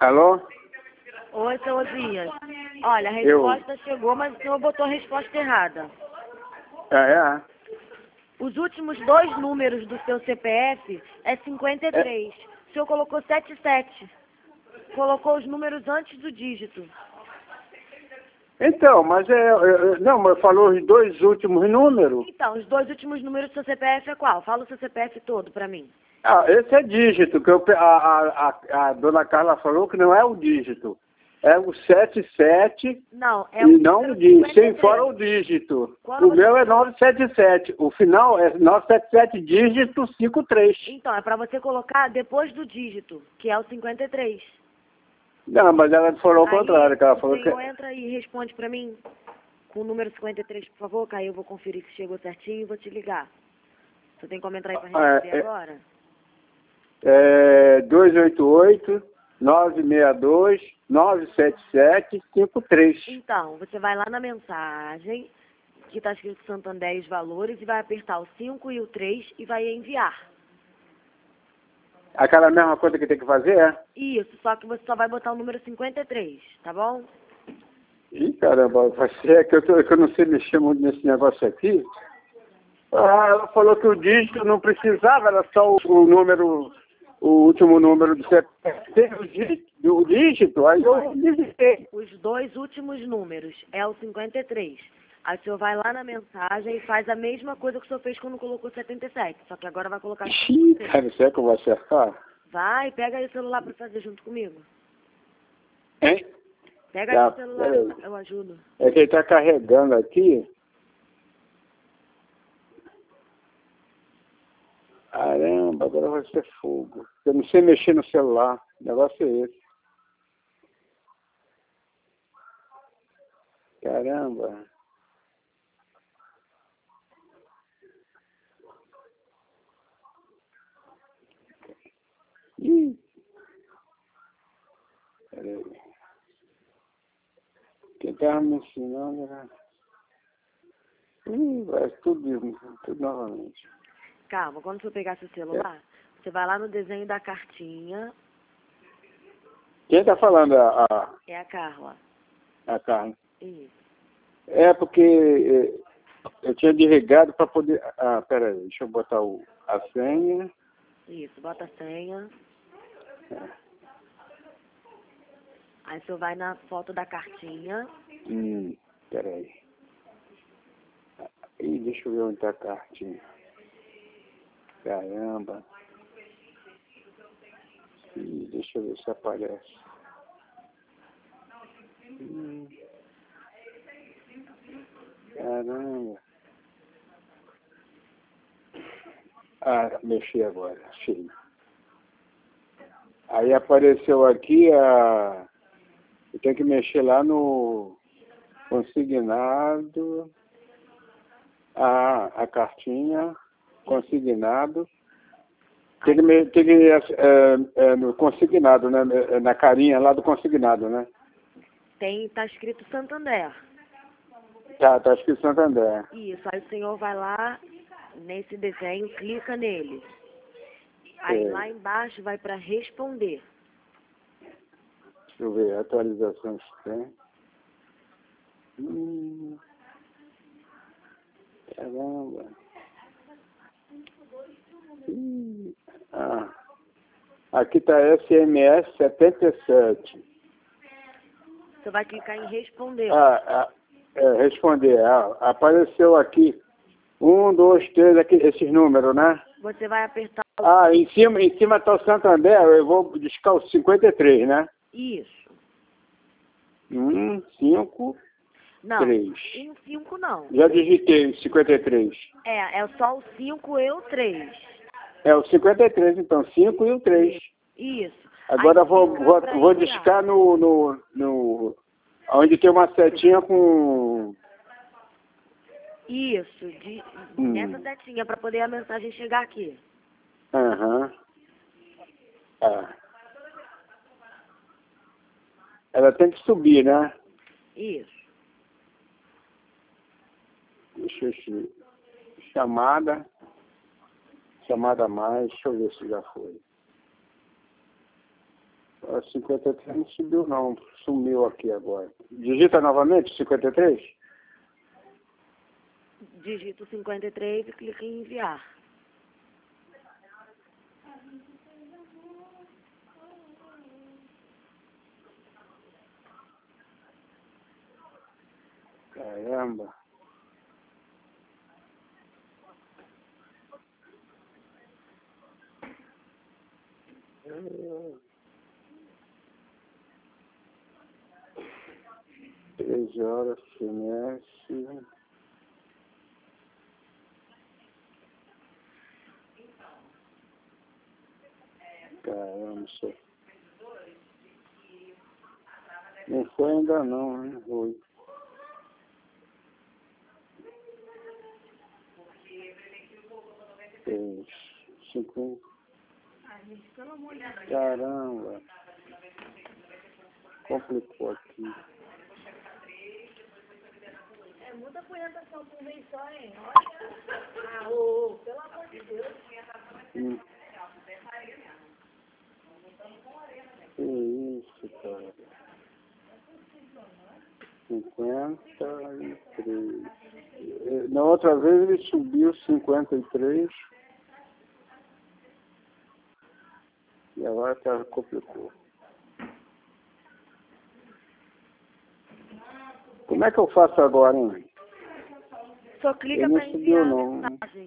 Alô? Oi, seu Osias. Olha, a resposta chegou, mas o senhor botou a resposta errada. É. Os últimos dois números do seu CPF é 53. O senhor colocou 77. Colocou os números antes do dígito. Então, mas não, mas falou os dois últimos números. Então, os dois últimos números do seu CPF é qual? Fala o seu CPF todo pra mim. Ah, esse é dígito, que a dona Carla falou que não é o dígito. É o 77 Não, é e o não o dígito, sem fora o dígito. Quando O meu é 977. O final é 977, dígito 53. Então, é pra você colocar depois do dígito, que é o 53. Não, mas ela falou o contrário, que ela falou o senhor entra aí e responde pra mim com o número 53, por favor, que aí eu vou conferir se chegou certinho e vou te ligar. Você tem como entrar aí pra responder agora? 288 962 977 53. Então, você vai lá na mensagem, que está escrito Santander e os valores, e vai apertar o 5 e o 3 e vai enviar. Aquela mesma coisa que tem que fazer, é? Isso, só que você só vai botar o número 53, tá bom? Ih, caramba, é que eu não sei mexer muito nesse negócio aqui. Ah, ela falou que o dígito não precisava, era só o número, o último número do CPF, o dígito, aí eu digitei. Os dois últimos números é o 53. Aí o senhor vai lá na mensagem e faz a mesma coisa que o senhor fez quando colocou 77. Só que agora vai colocar... Ih, cara, será que eu vou acertar? Vai, pega aí o celular pra fazer junto comigo. Hein? Pega aí o celular, eu ajudo. É que ele tá carregando aqui. Caramba, agora vai ser fogo. Eu não sei mexer no celular. O negócio é esse. Caramba. Ih. Peraí. Quem tava me ensinando era... vai tudo novamente. Calma, quando você pegar seu celular, você vai lá no desenho da cartinha. Quem tá falando? É a Carla. A Carla. Isso. É porque eu tinha desligado para poder... Ah, peraí, deixa eu botar a senha. Isso, bota a senha. Aí você vai na foto da cartinha. Peraí. Ih, deixa eu ver onde tá a cartinha. Caramba. Ih, deixa eu ver se aparece. Caramba. Ah, mexi agora, achei. Aí apareceu aqui eu tenho que mexer lá no consignado. A cartinha, consignado. Tem que no consignado, né? Na carinha lá do consignado, né? Tá escrito Santander. Tá escrito Santander. Isso, aí o senhor vai lá nesse desenho, clica nele. Aí lá embaixo vai para responder. Deixa eu ver, atualizações tem. Caramba. Aqui tá SMS 77. Você vai clicar em responder. Responder. Apareceu aqui 1, 2, 3, aqui, esses números, né? Você vai apertar em cima tá o Santander, eu vou discar o 53, né? Isso. 5, não, 3. 5 não. Já digitei 53. É só o 5 e o 3. É o 53, então, 5 e o 3. Isso. Agora eu vou discar no onde tem uma setinha com... Isso, nessa setinha, para poder a mensagem chegar aqui. Ela tem que subir, né? Isso. Deixa eu ver. Chamada a mais, deixa eu ver se já foi. A 53 não subiu não, sumiu aqui agora. Digita novamente 53? Digita o 53 e clica em enviar. Caramba. Três horas, semestre. Caramba, isso. Não foi ainda não, hein, Rui? Três, cinco. Caramba. Complicou aqui. Muda a orientação por mês só, hein? Olha. Pelo amor de Deus. Que isso, cara. 53. Na outra vez ele subiu 53. E agora tá, complicou. Como é que eu faço agora, hein? Só clica Ele não para subiu, enviar a não. mensagem.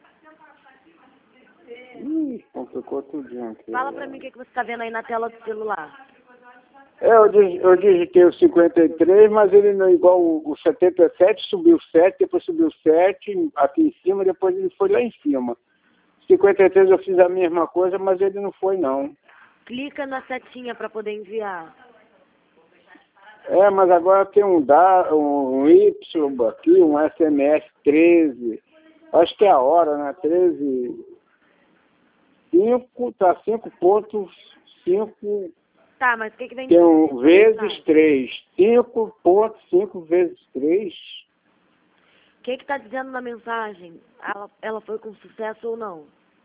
Complicou tudinho aqui. Fala pra mim o que você tá vendo aí na tela do celular. Eu digitei o 53, mas ele não é igual o 77, subiu 7, depois subiu 7 aqui em cima, depois ele foi lá em cima. 53 eu fiz a mesma coisa, mas ele não foi não. Clica na setinha para poder enviar. Mas agora tem um Y aqui, um SMS 13. Acho que é a hora, né? 13. 5, tá 5.5. Tá, mas o que vem Tem um vezes 3. 5.5 vezes 3. O que tá dizendo na mensagem? Ela foi com sucesso ou não?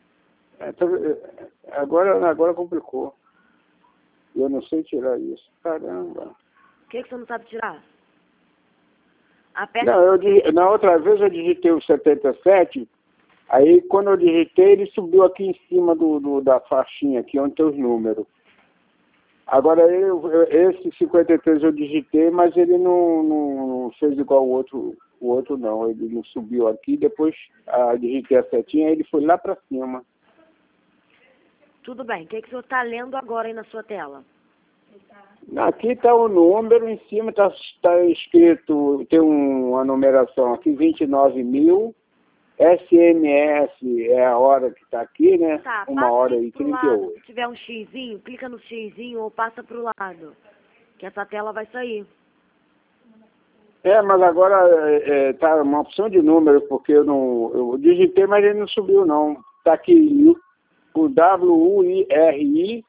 Agora complicou. Eu não sei tirar isso. Caramba. O que você não sabe tirar? Aperta. Não, na outra vez eu digitei o 77. Aí quando eu digitei, ele subiu aqui em cima da faixinha, aqui onde tem os números. Agora esse 53 eu digitei, mas ele não fez igual o outro não. Ele não subiu aqui, depois digitei a setinha, ele foi lá para cima. Tudo bem. O que o senhor está lendo agora aí na sua tela? Aqui está o número, em cima está escrito, tem uma numeração aqui, 29.000. SMS é a hora que está aqui, né? Tá, 1h38. Se tiver um xizinho, clica no xizinho ou passa para o lado, que essa tela vai sair. Mas agora tá uma opção de número, porque eu digitei, mas ele não subiu não. Está aqui o WUIRI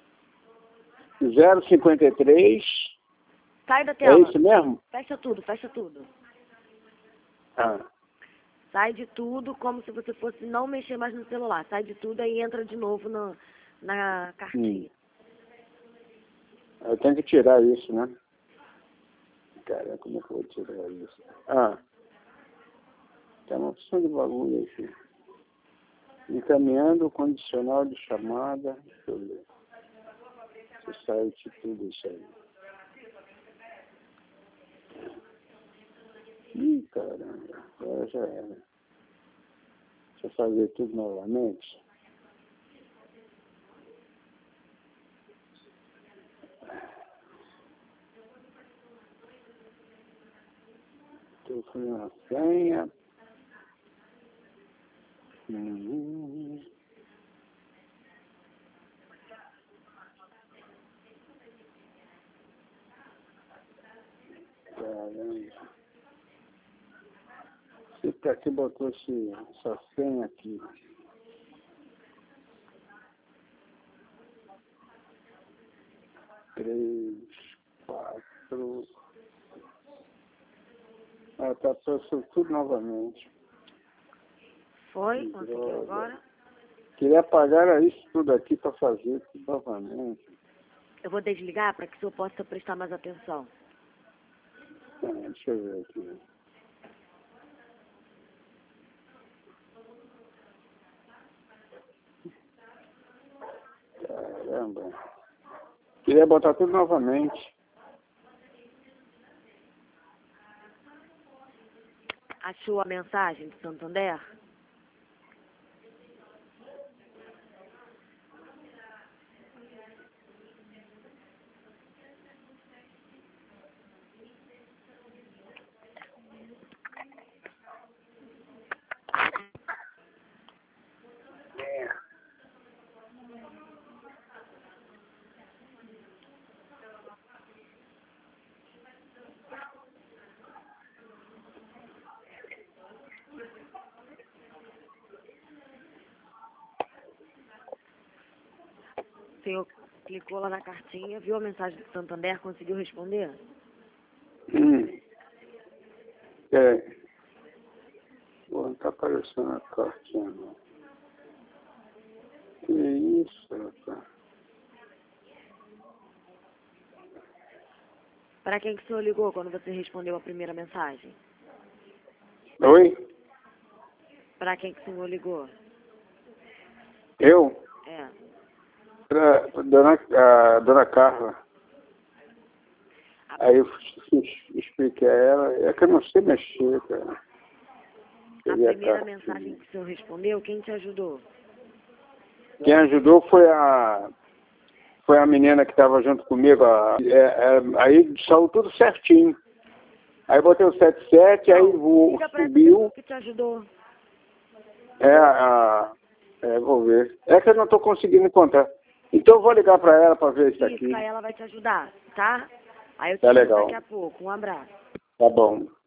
053. Sai da tela. É isso mesmo? Fecha tudo, fecha tudo. Ah. Sai de tudo como se você fosse não mexer mais no celular. Sai de tudo e entra de novo na cartinha. Eu tenho que tirar isso, né? Cara, como é que eu vou tirar isso? Tem uma opção de bagulho aqui. Encaminhando o condicional de chamada. Deixa eu ver. Se sai de tudo isso aí. Caramba. Agora já era. Deixa eu fazer tudo novamente. Estou fazendo a senha. Caramba. Você aqui botou essa senha aqui. Três, 4. Tá passando tudo novamente. Foi? Conseguiu agora? Queria apagar isso tudo aqui para fazer tudo novamente. vou desligar para que o senhor possa prestar mais atenção. Deixa eu ver aqui. Caramba. Queria botar tudo novamente. Achou a mensagem do Santander? O senhor clicou lá na cartinha, viu a mensagem do Santander, conseguiu responder? Pô, não tá aparecendo a cartinha, não. Que isso, rapaz? Para quem que o senhor ligou quando você respondeu a primeira mensagem? Oi? Para quem que o senhor ligou? Eu? É. Pra dona Carla. Aí eu expliquei a ela, é que eu não sei mexer, cara. A primeira mensagem que o senhor respondeu, quem te ajudou? Quem ajudou foi a menina que estava junto comigo. Aí saiu tudo certinho. Aí botei o 77, aí subiu. Que te ajudou? Vou ver. É que eu não estou conseguindo encontrar. Então eu vou ligar para ela para ver isso aqui. Aí ela vai te ajudar, tá? Aí eu te Tá ligo legal. daqui a pouco. Um abraço. Tá bom.